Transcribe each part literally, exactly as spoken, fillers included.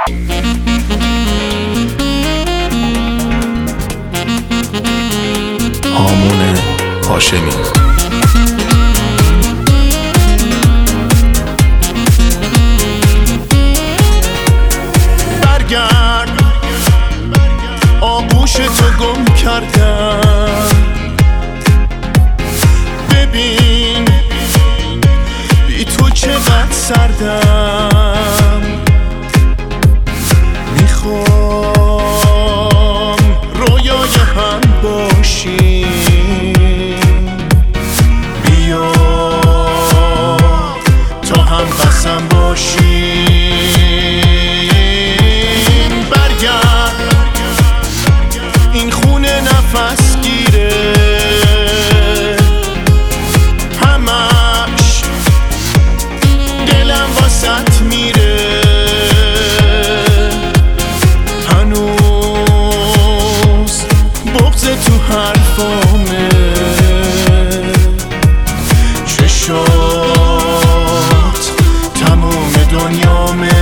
هامون هاشمی. برگرد آغوش تو گم کردم، ببین بی تو چقدر سردم. میخوام رویای هم باشیم، بیا تا هم قسم باشیم. برگرد این خونه نفس گیره، همش دلم واسط میره. هنوز بغض تو حرفامه، چشات تموم دنیامه.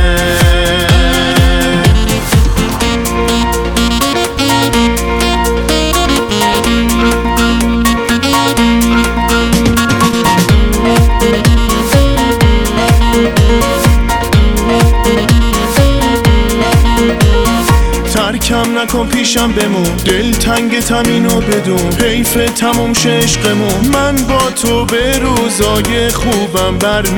ترکم نکن پیشم بمون، دل تنگتم اینو بدون. حیف تموم شه عشقمون، من با تو به روزای خوبم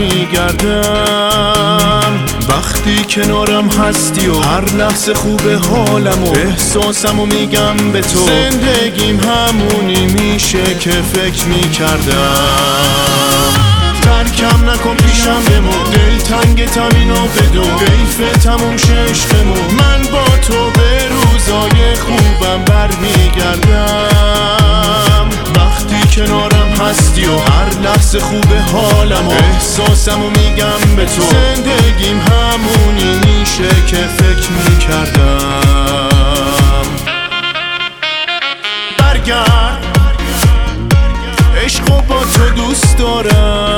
برمیگردم. وقتی کنارم هستی و هر لحظه خوبه حالم و احساسمو میگم به تو. زندگیم همونی میشه که فکر میکردم. ترکم نکن پیشم بمون، دل تنگتم اینو بدون. حیف تموم شه عشقمون، من با تو به روزای خوبم برمیگردم. وقتی کنارم هستی و هر لحظه خوبه حالم و احساسمو میگم به تو. زندگیم همونی میشه که فکر میکردم. برگرد عشقو با تو دوست دارم،